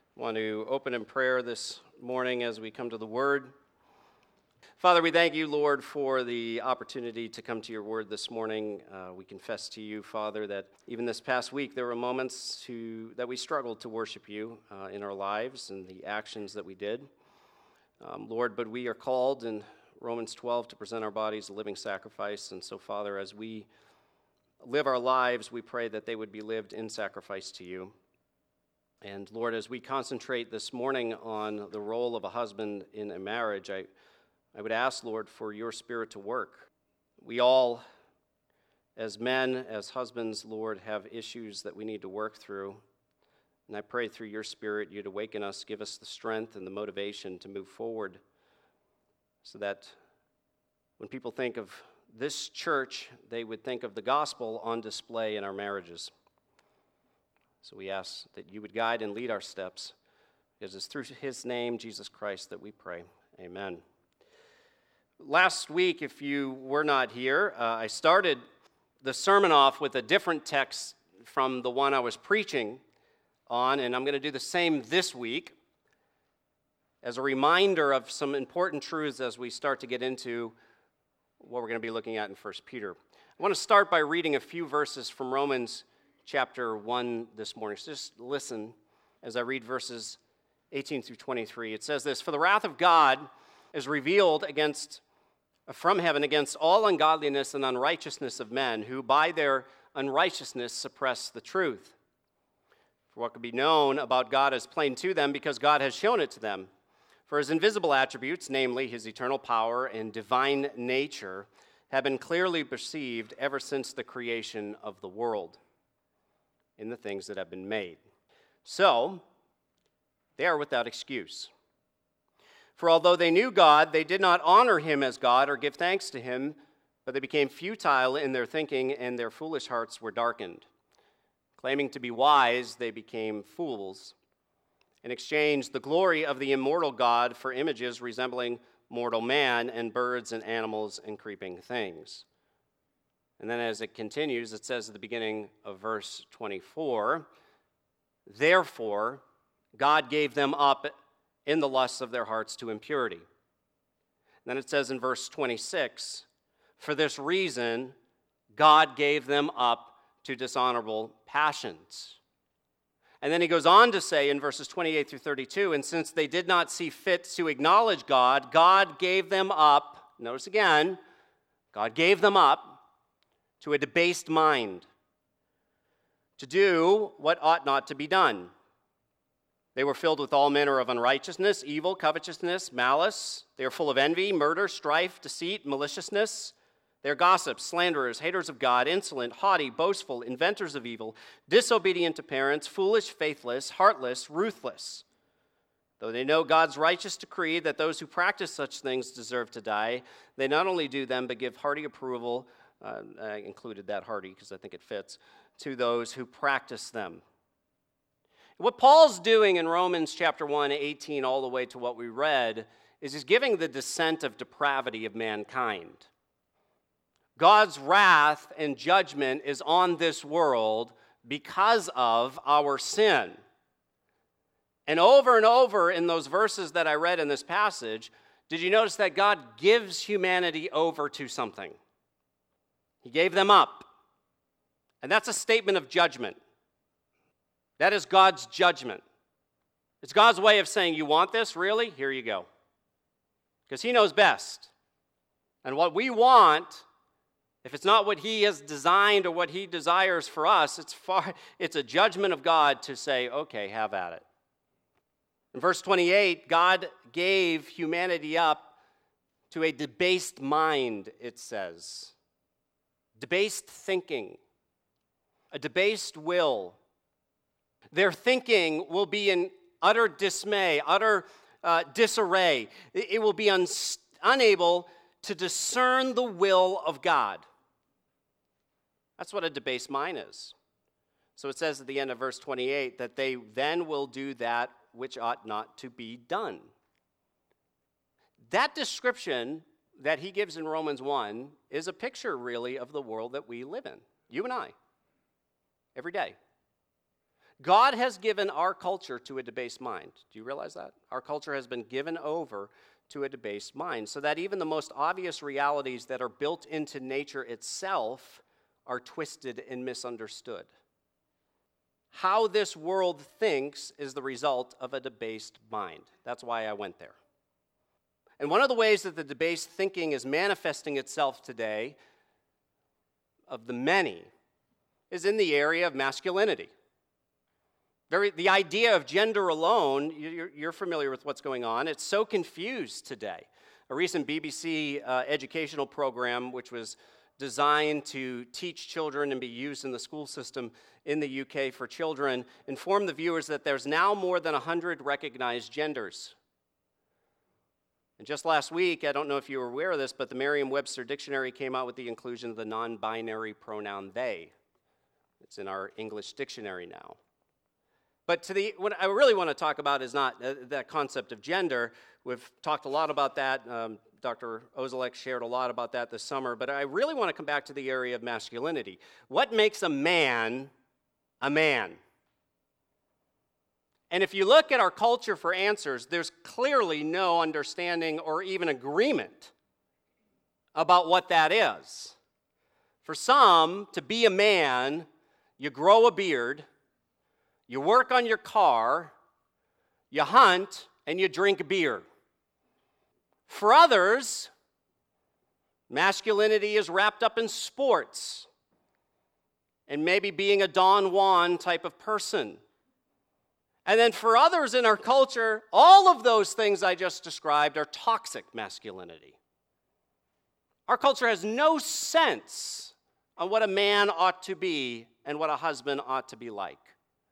I want to open in prayer this morning as we come to the Word. Father, we thank you, Lord, for the opportunity to come to your Word this morning. We confess to you, Father, that even this past week there were moments that we struggled to worship you in our lives and the actions that we did. Lord, but we are called in Romans 12 to present our bodies a living sacrifice. And so, Father, as we live our lives, we pray that they would be lived in sacrifice to you. And Lord, as we concentrate this morning on the role of a husband in a marriage, I would ask, Lord, for your Spirit to work. We all, as men, as husbands, Lord, have issues that we need to work through. And I pray through your Spirit, you'd awaken us, give us the strength and the motivation to move forward so that when people think of this church, they would think of the gospel on display in our marriages. So we ask that you would guide and lead our steps, because it's through his name, Jesus Christ, that we pray. Amen. Last week, if you were not here, I started the sermon off with a different text from the one I was preaching on, and I'm going to do the same this week as a reminder of some important truths as we start to get into what we're going to be looking at in 1 Peter. I want to start by reading a few verses from Romans chapter 1 this morning. So just listen as I read verses 18 through 23. It says this: "For the wrath of God is revealed from heaven against all ungodliness and unrighteousness of men, who by their unrighteousness suppress the truth. For what could be known about God is plain to them, because God has shown it to them. For his invisible attributes, namely his eternal power and divine nature, have been clearly perceived ever since the creation of the world in the things that have been made. So, they are without excuse. For although they knew God, they did not honor him as God or give thanks to him, but they became futile in their thinking, and their foolish hearts were darkened. Claiming to be wise, they became fools, and exchanged the glory of the immortal God for images resembling mortal man and birds and animals and creeping things." And then as it continues, it says at the beginning of verse 24, "Therefore, God gave them up in the lusts of their hearts to impurity." And then it says in verse 26, "For this reason, God gave them up to dishonorable passions." And then he goes on to say in verses 28 through 32, "And since they did not see fit to acknowledge God, God gave them up," notice again, God gave them up to a debased mind, to do what ought not to be done. They were filled with all manner of unrighteousness, evil, covetousness, malice. They are full of envy, murder, strife, deceit, maliciousness. They are gossips, slanderers, haters of God, insolent, haughty, boastful, inventors of evil, disobedient to parents, foolish, faithless, heartless, ruthless. Though they know God's righteous decree that those who practice such things deserve to die, they not only do them, but give hearty approval, I included that hearty because I think it fits, to those who practice them." What Paul's doing in Romans chapter 1, 18, all the way to what we read, is he's giving the descent of depravity of mankind. God's wrath and judgment is on this world because of our sin. And over in those verses that I read in this passage, did you notice that God gives humanity over to something? He gave them up. And that's a statement of judgment. That is God's judgment. It's God's way of saying, you want this, really? Here you go. Because he knows best. And what we want, if it's not what he has designed or what he desires for us, it's a judgment of God to say, okay, have at it. In verse 28, God gave humanity up to a debased mind, it says. Debased thinking, a debased will. Their thinking will be in utter dismay, utter disarray. It will be unable to discern the will of God. That's what a debased mind is. So it says at the end of verse 28 that they then will do that which ought not to be done. That description that he gives in Romans 1 is a picture, really, of the world that we live in, you and I, every day. God has given our culture to a debased mind. Do you realize that? Our culture has been given over to a debased mind, so that even the most obvious realities that are built into nature itself are twisted and misunderstood. How this world thinks is the result of a debased mind. That's why I went there. And one of the ways that the debased thinking is manifesting itself today, of the many, is in the area of masculinity. The idea of gender alone, you're familiar with what's going on. It's so confused today. A recent BBC educational program, which was designed to teach children and be used in the school system in the UK for children, informed the viewers that there's now more than 100 recognized genders. And just last week, I don't know if you were aware of this, but the Merriam-Webster Dictionary came out with the inclusion of the non-binary pronoun they. It's in our English dictionary now. But what I really want to talk about is not that concept of gender. We've talked a lot about that. Dr. Ozalek shared a lot about that this summer. But I really want to come back to the area of masculinity. What makes a man a man? And if you look at our culture for answers, there's clearly no understanding or even agreement about what that is. For some, to be a man, you grow a beard, you work on your car, you hunt, and you drink beer. For others, masculinity is wrapped up in sports and maybe being a Don Juan type of person. And then for others in our culture, all of those things I just described are toxic masculinity. Our culture has no sense on what a man ought to be and what a husband ought to be like.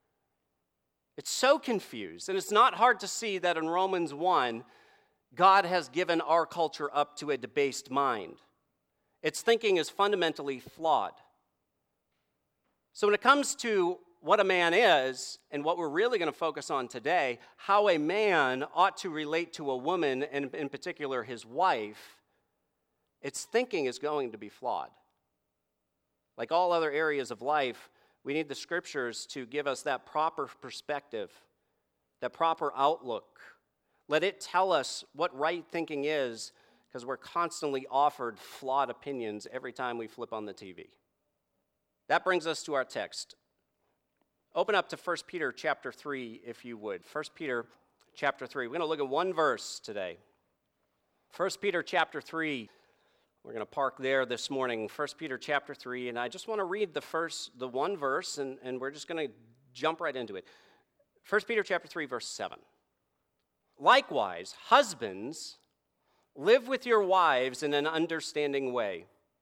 It's so confused, and it's not hard to see that in Romans 1, God has given our culture up to a debased mind. Its thinking is fundamentally flawed. So when it comes to what a man is, and what we're really going to focus on today, how a man ought to relate to a woman, and in particular his wife, its thinking is going to be flawed. Like all other areas of life, we need the scriptures to give us that proper perspective, that proper outlook. Let it tell us what right thinking is, because we're constantly offered flawed opinions every time we flip on the TV. That brings us to our text. Open up to 1 Peter chapter 3, if you would. 1 Peter chapter 3. We're going to look at one verse today. 1 Peter chapter 3. We're going to park there this morning, 1 Peter chapter 3, and I just want to read the one verse, and we're just going to jump right into it. 1 Peter chapter 3, verse 7. Likewise, husbands, live with your wives in an understanding way,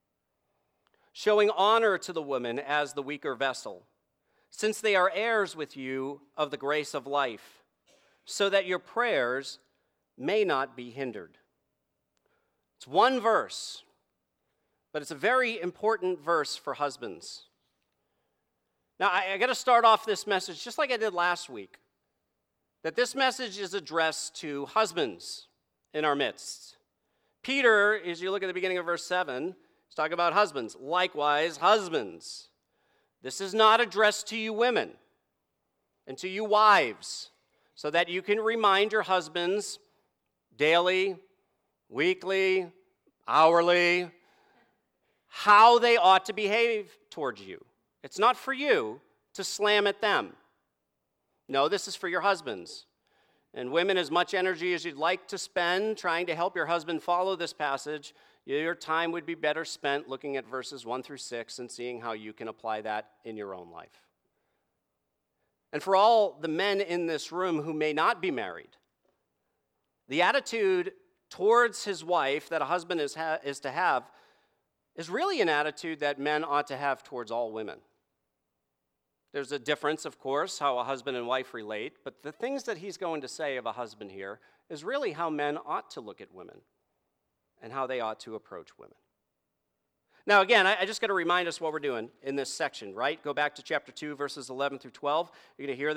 showing honor to the woman as the weaker vessel, since they are heirs with you of the grace of life, so that your prayers may not be hindered. It's one verse, but it's a very important verse for husbands. Now, I got to start off this message just like I did last week, that this message is addressed to husbands in our midst. Peter, as you look at the beginning of verse 7, he's talking about husbands. Likewise, husbands. This is not addressed to you women and to you wives, so that you can remind your husbands daily, weekly, hourly, how they ought to behave towards you. It's not for you to slam at them. No, this is for your husbands. And women, as much energy as you'd like to spend trying to help your husband follow this passage, your time would be better spent looking at verses 1 through 6 and seeing how you can apply that in your own life. And for all the men in this room who may not be married, the attitude towards his wife that a husband is to have is really an attitude that men ought to have towards all women. There's a difference, of course, how a husband and wife relate, but the things that he's going to say of a husband here is really how men ought to look at women and how they ought to approach women. Now, again, I just got to remind us what we're doing in this section, right? Go back to chapter 2, verses 11 through 12. You're going to hear this.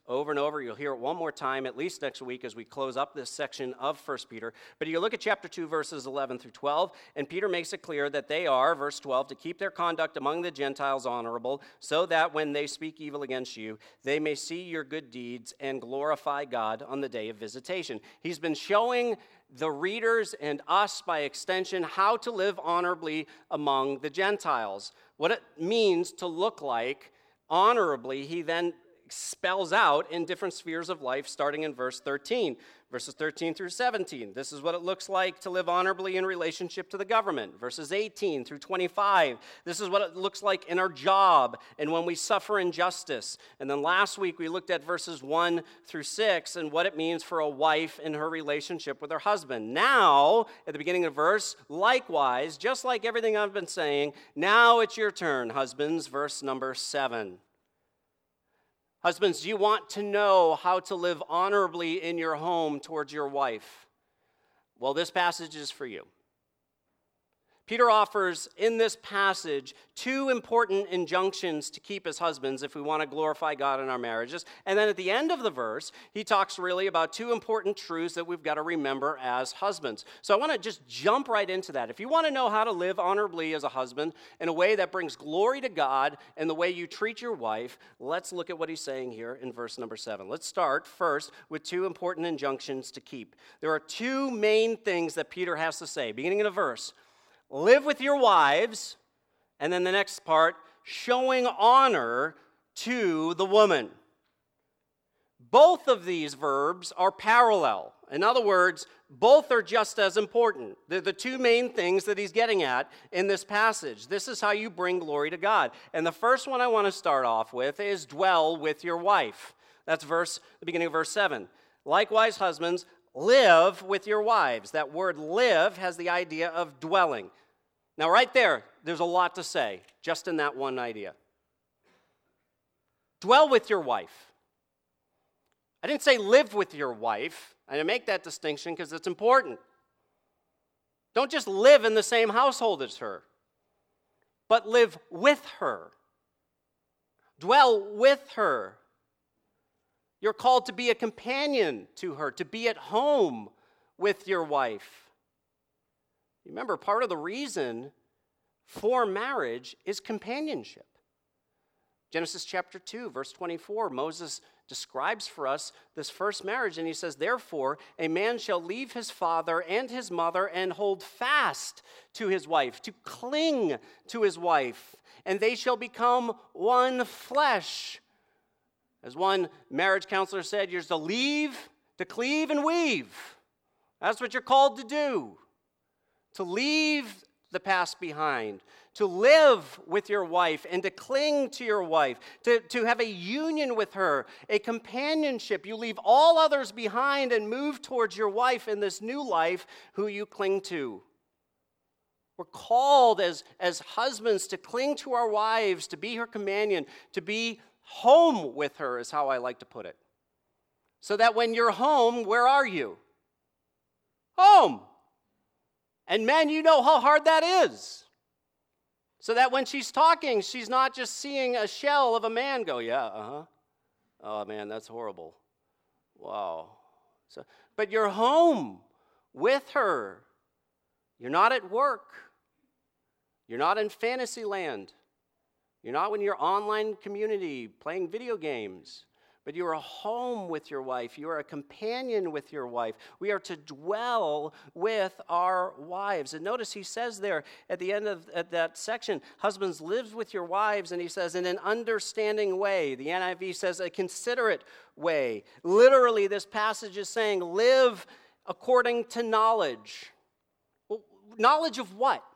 over and over. You'll hear it one more time, at least next week, as we close up this section of 1 Peter. But you look at chapter 2, verses 11 through 12, and Peter makes it clear that they are, verse 12, to keep their conduct among the Gentiles honorable, so that when they speak evil against you, they may see your good deeds and glorify God on the day of visitation. He's been showing the readers and us, by extension, how to live honorably among the Gentiles. What it means to look like honorably, he then spells out in different spheres of life, starting in verse 13. Verses 13 through 17, this is what it looks like to live honorably in relationship to the government. Verses 18 through 25, this is what it looks like in our job and when we suffer injustice. And then last week we looked at verses 1 through 6 and what it means for a wife in her relationship with her husband. Now, at the beginning of the verse, likewise, just like everything I've been saying, now it's your turn, husbands, verse number 7. Husbands, do you want to know how to live honorably in your home towards your wife? Well, this passage is for you. Peter offers in this passage two important injunctions to keep as husbands if we want to glorify God in our marriages. And then at the end of the verse, he talks really about two important truths that we've got to remember as husbands. So I want to just jump right into that. If you want to know how to live honorably as a husband in a way that brings glory to God and the way you treat your wife, let's look at what he's saying here in verse number 7. Let's start first with two important injunctions to keep. There are two main things that Peter has to say, beginning in a verse. Live with your wives, and then the next part, showing honor to the woman. Both of these verbs are parallel. In other words, both are just as important. They're the two main things that he's getting at in this passage. This is how you bring glory to God. And the first one I want to start off with is dwell with your wife. That's the beginning of verse 7. Likewise, husbands, live with your wives. That word live has the idea of dwelling. Now, right there's a lot to say just in that one idea. Dwell with your wife. I didn't say live with your wife. I make that distinction because it's important. Don't just live in the same household as her, but live with her. Dwell with her. You're called to be a companion to her, to be at home with your wife. Remember, part of the reason for marriage is companionship. Genesis chapter 2, verse 24, Moses describes for us this first marriage, and he says, therefore, a man shall leave his father and his mother and hold fast to his wife, to cling to his wife, and they shall become one flesh. As one marriage counselor said, you're to leave, to cleave, and weave. That's what you're called to do. To leave the past behind, to live with your wife and to cling to your wife, to have a union with her, a companionship. You leave all others behind and move towards your wife in this new life who you cling to. We're called as husbands to cling to our wives, to be her companion, to be home with her is how I like to put it. So that when you're home, where are you? Home. And men, you know how hard that is. So that when she's talking, she's not just seeing a shell of a man go, yeah, oh man, that's horrible. Wow. But you're home with her. You're not at work. You're not in fantasy land. You're not in your online community playing video games. But you are home with your wife. You are a companion with your wife. We are to dwell with our wives. And notice he says there at the end of that section, husbands, live with your wives. And he says, in an understanding way. The NIV says, a considerate way. Literally, this passage is saying, live according to knowledge. Well, knowledge of what?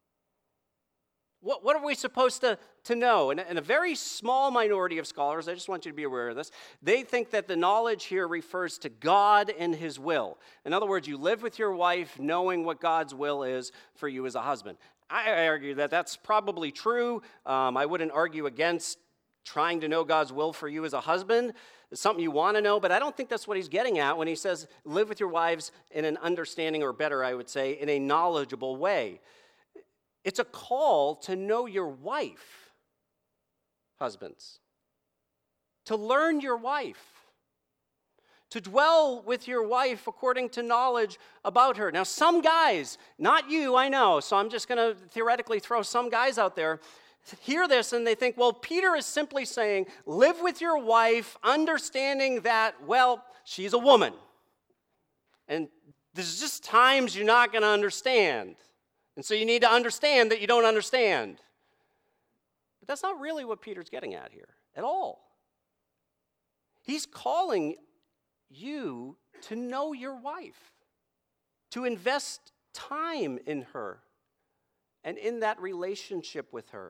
What are we supposed to know? And a very small minority of scholars, I just want you to be aware of this, they think that the knowledge here refers to God and his will. In other words, you live with your wife knowing what God's will is for you as a husband. I argue that that's probably true. I wouldn't argue against trying to know God's will for you as a husband. It's something you want to know, but I don't think that's what he's getting at when he says live with your wives in an understanding, or better, I would say, in a knowledgeable way. It's a call to know your wife, husbands. to learn your wife, to dwell with your wife according to knowledge about her. Now, some guys, not you, I know, so I'm just going to theoretically throw some guys out there, hear this and they think, well, Peter is simply saying, live with your wife, understanding that, well, she's a woman. And there's just times you're not going to understand. And so you need to understand that you don't understand. But that's not really what Peter's getting at here at all. He's calling you to know your wife, to invest time in her and in that relationship with her.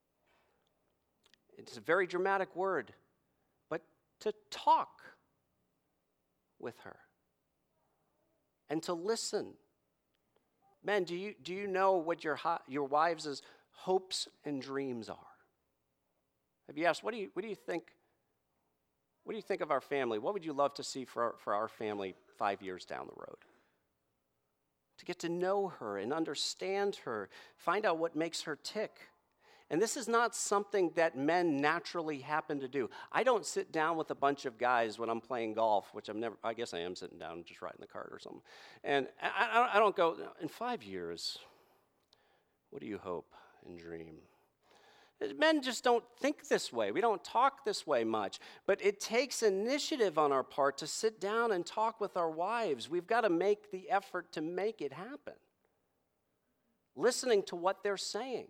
It's a very dramatic word, but to talk with her and to listen. Men, do you know what your wives' hopes and dreams are? Have you asked, what do you think? What do you think of our family? What would you love to see for our family 5 years down the road? To get to know her and understand her, find out what makes her tick. And this is not something that men naturally happen to do. I don't sit down with a bunch of guys when I'm playing golf, which I guess I am sitting down and just riding the cart or something. And I don't go, in 5 years, what do you hope and dream? Men just don't think this way. We don't talk this way much. But it takes initiative on our part to sit down and talk with our wives. We've got to make the effort to make it happen. Listening to what they're saying.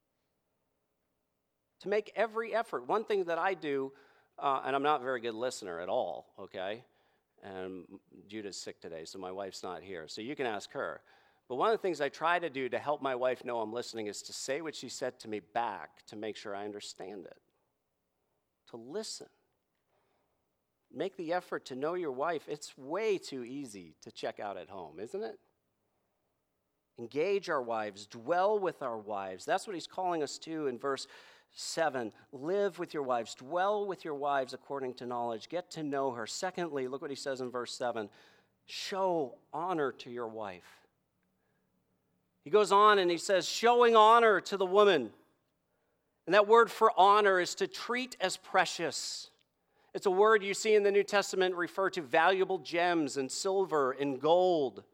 To make every effort. One thing that I do, and I'm not a very good listener at all, okay? And Judah's sick today, so my wife's not here. So you can ask her. But one of the things I try to do to help my wife know I'm listening is to say what she said to me back to make sure I understand it. To listen. Make the effort to know your wife. It's way too easy to check out at home, isn't it? Engage our wives. Dwell with our wives. That's what he's calling us to in verse 7. Live with your wives. Dwell with your wives according to knowledge. Get to know her. Secondly, look what he says in verse 7. Show honor to your wife. He goes on and he says, showing honor to the woman. And that word for honor is to treat as precious. It's a word you see in the New Testament refer to valuable gems and silver and gold.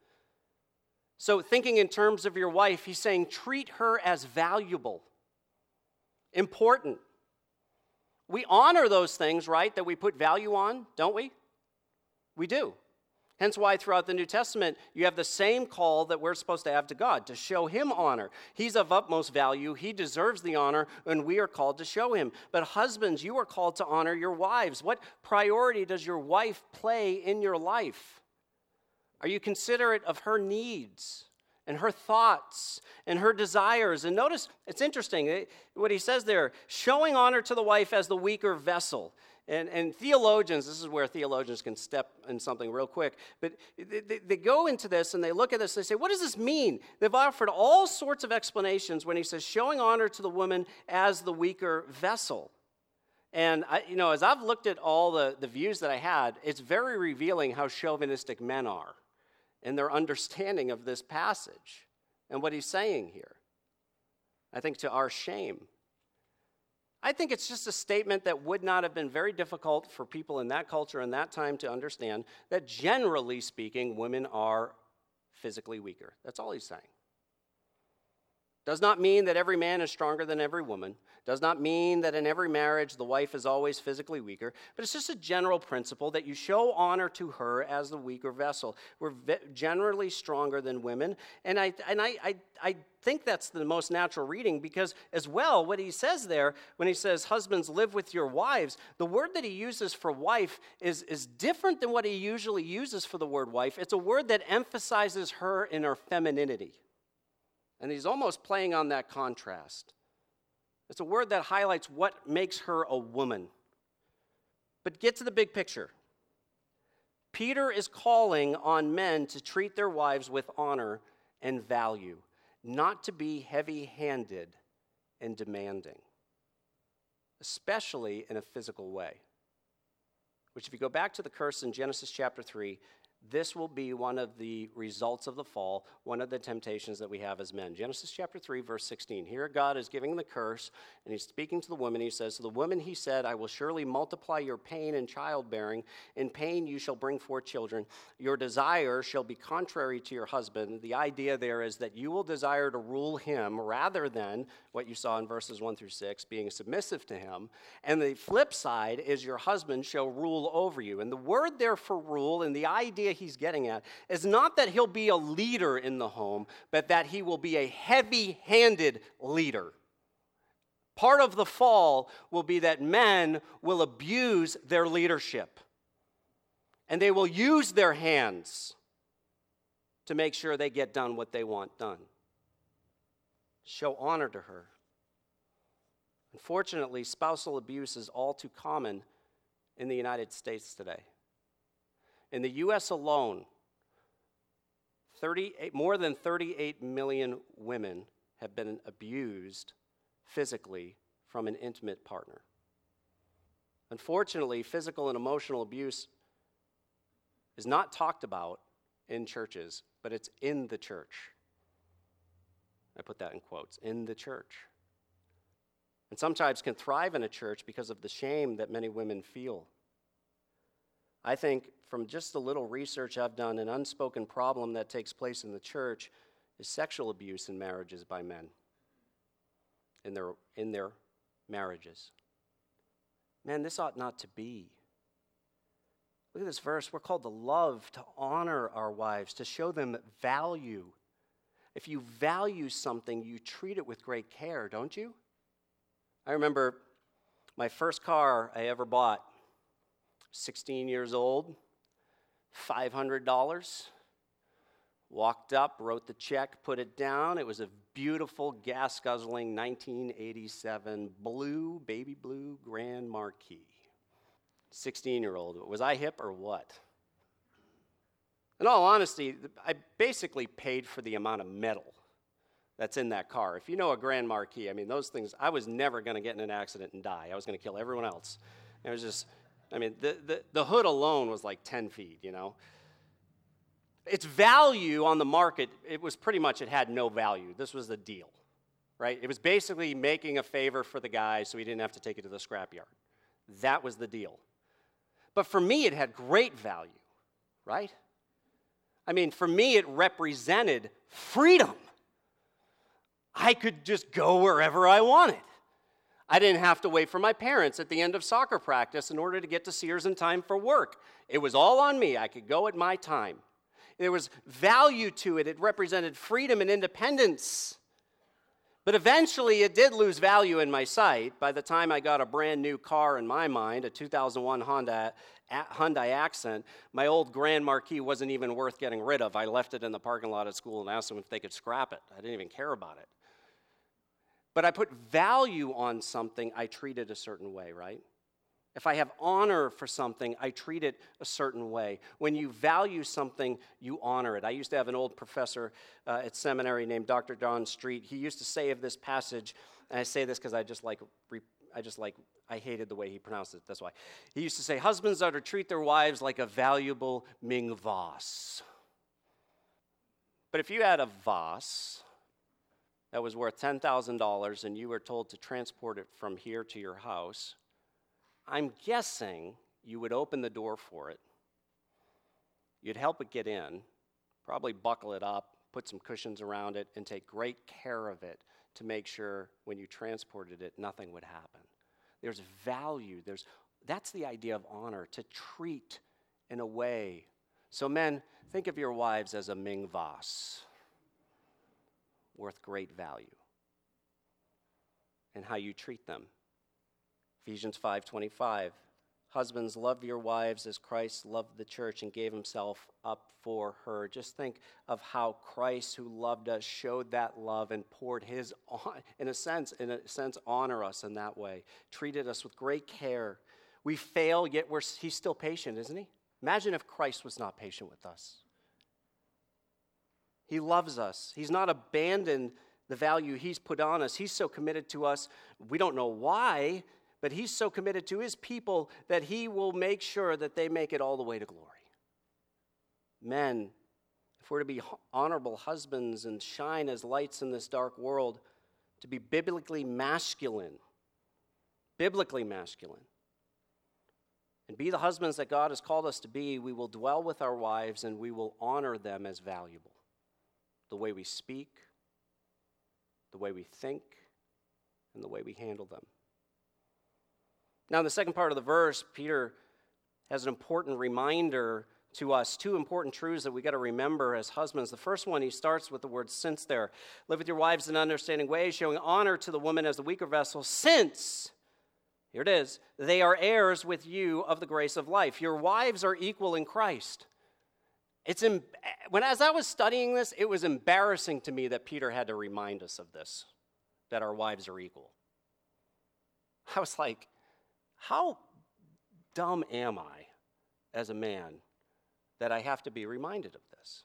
So thinking in terms of your wife, he's saying treat her as valuable, important. We honor those things, right, that we put value on, don't we? We do. Hence why throughout the New Testament, you have the same call that we're supposed to have to God, to show him honor. He's of utmost value. He deserves the honor, and we are called to show him. But husbands, you are called to honor your wives. What priority does your wife play in your life? Are you considerate of her needs and her thoughts and her desires? And notice, it's interesting what he says there, showing honor to the wife as the weaker vessel. And theologians, this is where theologians can step in something real quick, but they go into this and they look at this and they say, what does this mean? They've offered all sorts of explanations when he says showing honor to the woman as the weaker vessel. And as I've looked at all the views that I had, it's very revealing how chauvinistic men are in their understanding of this passage and what he's saying here. I think to our shame. I think it's just a statement that would not have been very difficult for people in that culture and that time to understand that generally speaking, women are physically weaker. That's all he's saying. Does not mean that every man is stronger than every woman. Does not mean that in every marriage the wife is always physically weaker. But it's just a general principle that you show honor to her as the weaker vessel. We're generally stronger than women. And I think that's the most natural reading because as well, what he says there, when he says, husbands, live with your wives, the word that he uses for wife is different than what he usually uses for the word wife. It's a word that emphasizes her in her femininity. And he's almost playing on that contrast. It's a word that highlights what makes her a woman. But get to the big picture. Peter is calling on men to treat their wives with honor and value, not to be heavy-handed and demanding, especially in a physical way. Which, if you go back to the curse in Genesis chapter 3, this will be one of the results of the fall, one of the temptations that we have as men. Genesis chapter 3, verse 16. Here God is giving the curse, and he's speaking to the woman. He says, to the woman he said, I will surely multiply your pain in childbearing. In pain you shall bring forth children. Your desire shall be contrary to your husband. The idea there is that you will desire to rule him rather than what you saw in verses 1 through 6, being submissive to him. And the flip side is your husband shall rule over you. And the word there for rule, and the idea he's getting at, is not that he'll be a leader in the home, but that he will be a heavy-handed leader. Part of the fall will be that men will abuse their leadership. And they will use their hands to make sure they get done what they want done. Show honor to her. Unfortunately, spousal abuse is all too common in the United States today. In the U.S. alone, more than 38 million women have been abused physically from an intimate partner. Unfortunately, physical and emotional abuse is not talked about in churches, but it's in the church. I put that in quotes, in the church. And sometimes can thrive in a church because of the shame that many women feel. I think from just the little research I've done, an unspoken problem that takes place in the church is sexual abuse in marriages by men, in their marriages. Man, this ought not to be. Look at this verse. We're called to love, to honor our wives, to show them value. If you value something, you treat it with great care, don't you? I remember my first car I ever bought, 16 years old, $500. Walked up, wrote the check, put it down. It was a beautiful, gas-guzzling 1987 baby blue Grand Marquis. 16-year-old. Was I hip or what? In all honesty, I basically paid for the amount of metal that's in that car. If you know a Grand Marquis, I mean, those things, I was never going to get in an accident and die. I was going to kill everyone else. It was just, I mean, the hood alone was like 10 feet, you know. Its value on the market, it was pretty much, it had no value. This was the deal, right? It was basically making a favor for the guy so he didn't have to take it to the scrapyard. That was the deal. But for me, it had great value, right? I mean, for me, it represented freedom. I could just go wherever I wanted. I didn't have to wait for my parents at the end of soccer practice in order to get to Sears in time for work. It was all on me. I could go at my time. There was value to it. It represented freedom and independence. But eventually, it did lose value in my sight. By the time I got a brand new car in my mind, a 2001 Hyundai Accent, my old Grand Marquis wasn't even worth getting rid of. I left it in the parking lot at school and asked them if they could scrap it. I didn't even care about it. But I put value on something, I treat it a certain way, right? If I have honor for something, I treat it a certain way. When you value something, you honor it. I used to have an old professor at seminary named Dr. John Street. He used to say of this passage, and I say this because I hated the way he pronounced it, that's why. He used to say, husbands are to treat their wives like a valuable Ming vase. But if you had a vase that was worth $10,000 and you were told to transport it from here to your house, I'm guessing you would open the door for it. You'd help it get in, probably buckle it up, put some cushions around it, and take great care of it to make sure when you transported it, nothing would happen. There's value. That's the idea of honor, to treat in a way. So men, think of your wives as a Ming vase, worth great value, and how you treat them. Ephesians 5:25, husbands, love your wives as Christ loved the church and gave himself up for her. Just think of how Christ, who loved us, showed that love and poured his, in a sense, honor us in that way. Treated us with great care. We fail, yet he's still patient, isn't he? Imagine if Christ was not patient with us. He loves us. He's not abandoned the value he's put on us. He's so committed to us. We don't know why, but he's so committed to his people that he will make sure that they make it all the way to glory. Men, if we're to be honorable husbands and shine as lights in this dark world, to be biblically masculine, and be the husbands that God has called us to be, we will dwell with our wives and we will honor them as valuable. The way we speak, the way we think, and the way we handle them. Now, in the second part of the verse, Peter has an important reminder to us, two important truths that we got to remember as husbands. The first one, he starts with the word since there. Live with your wives in understanding ways, showing honor to the woman as the weaker vessel, since, here it is, they are heirs with you of the grace of life. Your wives are equal in Christ. As I was studying this, it was embarrassing to me that Peter had to remind us of this, that our wives are equal. I was like, how dumb am I as a man that I have to be reminded of this?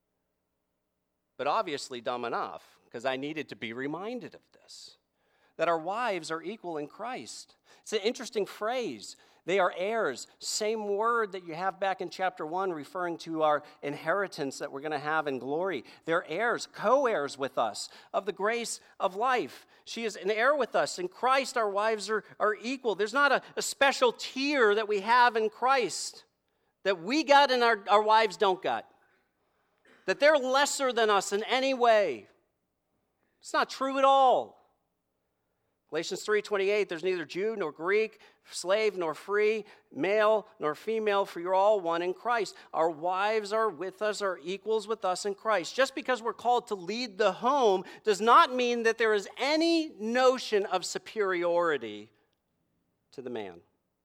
But obviously dumb enough, because I needed to be reminded of this, that our wives are equal in Christ. It's an interesting phrase. They are heirs, same word that you have back in chapter 1 referring to our inheritance that we're going to have in glory. They're heirs, co-heirs with us of the grace of life. She is an heir with us. In Christ, our wives are equal. There's not a special tier that we have in Christ that we got and our wives don't got. That they're lesser than us in any way. It's not true at all. Galatians 3:28, there's neither Jew nor Greek, slave nor free, male nor female, for you're all one in Christ. Our wives are with us, are equals with us in Christ. Just because we're called to lead the home does not mean that there is any notion of superiority to the man.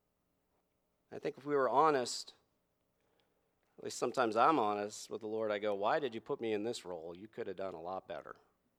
I think if we were honest, at least sometimes I'm honest with the Lord, I go, why did you put me in this role? You could have done a lot better.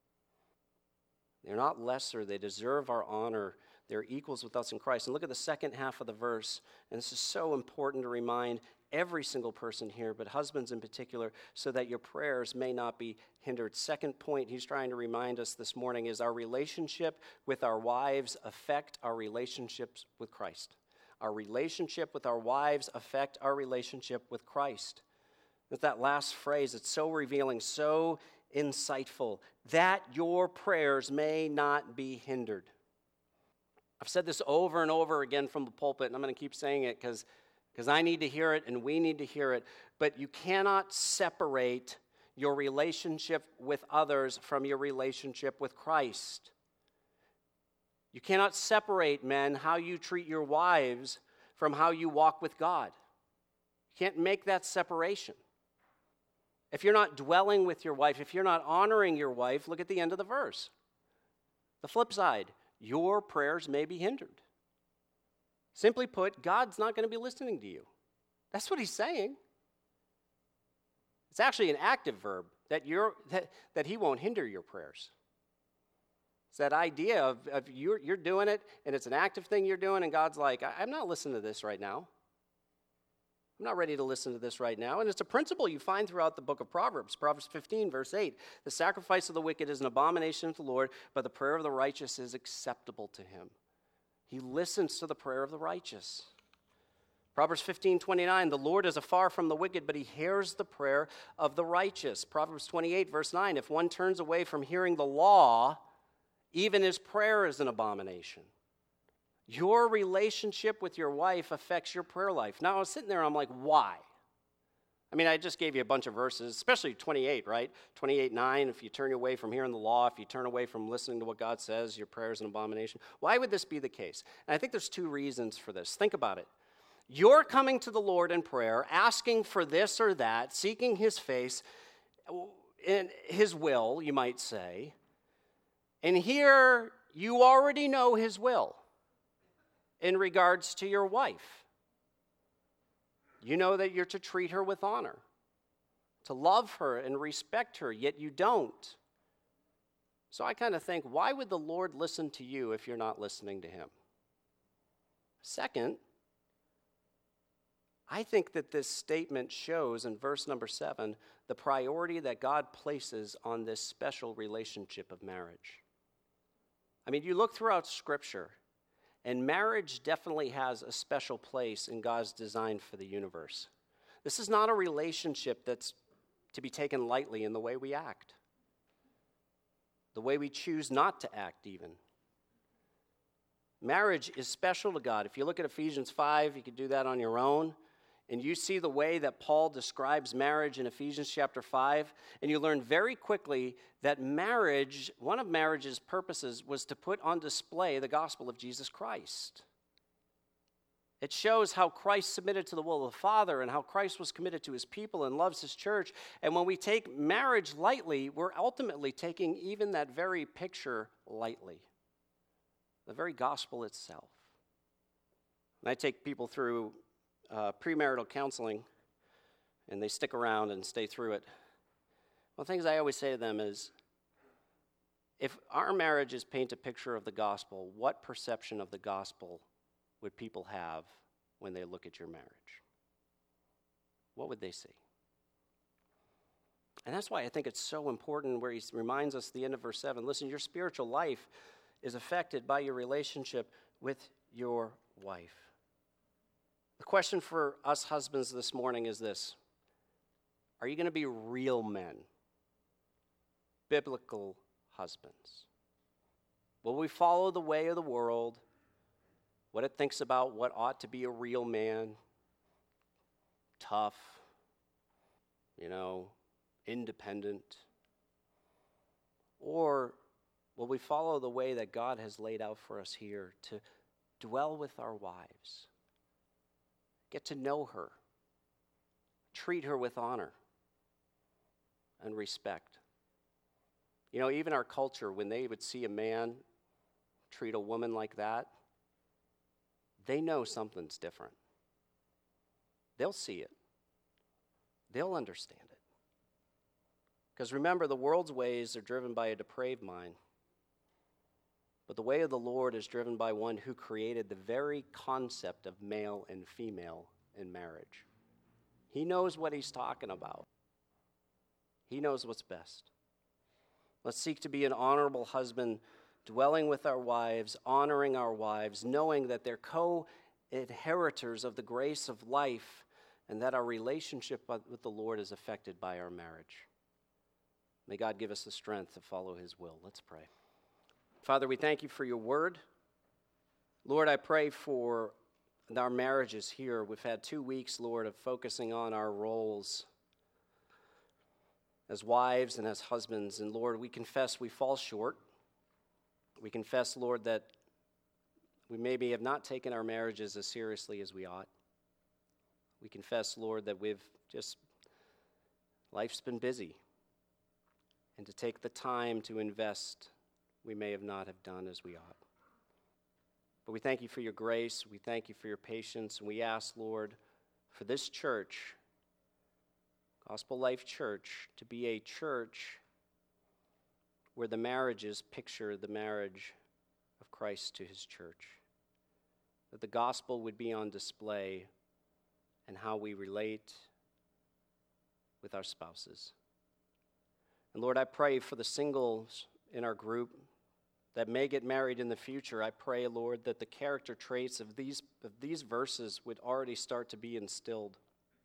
They're not lesser. They deserve our honor. They're equals with us in Christ. And look at the second half of the verse. And this is so important to remind every single person here, but husbands in particular, so that your prayers may not be hindered. Second point he's trying to remind us this morning is our relationship with our wives affect our relationships with Christ. Our relationship with our wives affect our relationship with Christ. With that last phrase, it's so revealing, so insightful, that your prayers may not be hindered. I've said this over and over again from the pulpit, and I'm going to keep saying it because I need to hear it and we need to hear it, but you cannot separate your relationship with others from your relationship with Christ. You cannot separate, men, how you treat your wives from how you walk with God. You can't make that separation. If you're not dwelling with your wife, if you're not honoring your wife, look at the end of the verse. The flip side, your prayers may be hindered. Simply put, God's not going to be listening to you. That's what he's saying. It's actually an active verb, that he won't hinder your prayers. It's that idea of you're doing it, and it's an active thing you're doing, and God's like, I'm not listening to this right now. I'm not ready to listen to this right now. And it's a principle you find throughout the book of Proverbs. Proverbs 15, verse 8. The sacrifice of the wicked is an abomination to the Lord, but the prayer of the righteous is acceptable to him. He listens to the prayer of the righteous. Proverbs 15:29. The Lord is afar from the wicked, but he hears the prayer of the righteous. Proverbs 28, verse 9. If one turns away from hearing the law, even his prayer is an abomination. Your relationship with your wife affects your prayer life. Now, I was sitting there, I'm like, why? I mean, I just gave you a bunch of verses, especially 28, right? 28:9, if you turn away from hearing the law, if you turn away from listening to what God says, your prayer is an abomination. Why would this be the case? And I think there's two reasons for this. Think about it. You're coming to the Lord in prayer, asking for this or that, seeking his face, in his will, you might say. And here, you already know his will in regards to your wife. You know that you're to treat her with honor, to love her and respect her, yet you don't. So I kind of think, why would the Lord listen to you if you're not listening to him? Second, I think that this statement shows in verse number 7 the priority that God places on this special relationship of marriage. I mean, you look throughout Scripture, and marriage definitely has a special place in God's design for the universe. This is not a relationship that's to be taken lightly in the way we act, the way we choose not to act even. Marriage is special to God. If you look at Ephesians 5, you could do that on your own, and you see the way that Paul describes marriage in Ephesians chapter 5, and you learn very quickly that marriage, one of marriage's purposes was to put on display the gospel of Jesus Christ. It shows how Christ submitted to the will of the Father and how Christ was committed to his people and loves his church. And when we take marriage lightly, we're ultimately taking even that very picture lightly, the very gospel itself. And I take people through premarital counseling, and they stick around and stay through it. One of the things I always say to them is, if our marriages paint a picture of the gospel, what perception of the gospel would people have when they look at your marriage? What would they see? And that's why I think it's so important where he reminds us at the end of verse 7, listen, your spiritual life is affected by your relationship with your wife. The question for us husbands this morning is this: are you going to be real men, biblical husbands? Will we follow the way of the world, what it thinks about what ought to be a real man, tough, independent? Or will we follow the way that God has laid out for us here to dwell with our wives, get to know her, treat her with honor and respect? Even our culture, when they would see a man treat a woman like that, they know something's different. They'll see it. They'll understand it. Because remember, the world's ways are driven by a depraved mind. But the way of the Lord is driven by one who created the very concept of male and female in marriage. He knows what he's talking about. He knows what's best. Let's seek to be an honorable husband, dwelling with our wives, honoring our wives, knowing that they're co-inheritors of the grace of life and that our relationship with the Lord is affected by our marriage. May God give us the strength to follow his will. Let's pray. Father, we thank you for your word. Lord, I pray for our marriages here. We've had 2 weeks, Lord, of focusing on our roles as wives and as husbands. And Lord, we confess we fall short. We confess, Lord, that we maybe have not taken our marriages as seriously as we ought. We confess, Lord, that life's been busy. And to take the time to invest, we may not have done as we ought. But we thank you for your grace. We thank you for your patience. And we ask, Lord, for this church, Gospel Life Church, to be a church where the marriages picture the marriage of Christ to his church. That the gospel would be on display in how we relate with our spouses. And Lord, I pray for the singles in our group that may get married in the future. I pray, Lord, that the character traits of these verses would already start to be instilled.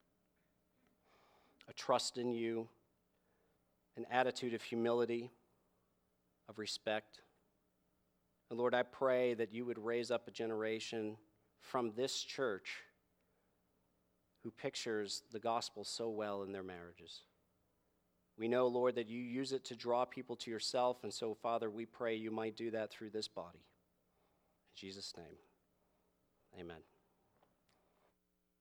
A trust in you, an attitude of humility, of respect. And Lord, I pray that you would raise up a generation from this church who pictures the gospel so well in their marriages. We know, Lord, that you use it to draw people to yourself, and so, Father, we pray you might do that through this body. In Jesus' name, amen.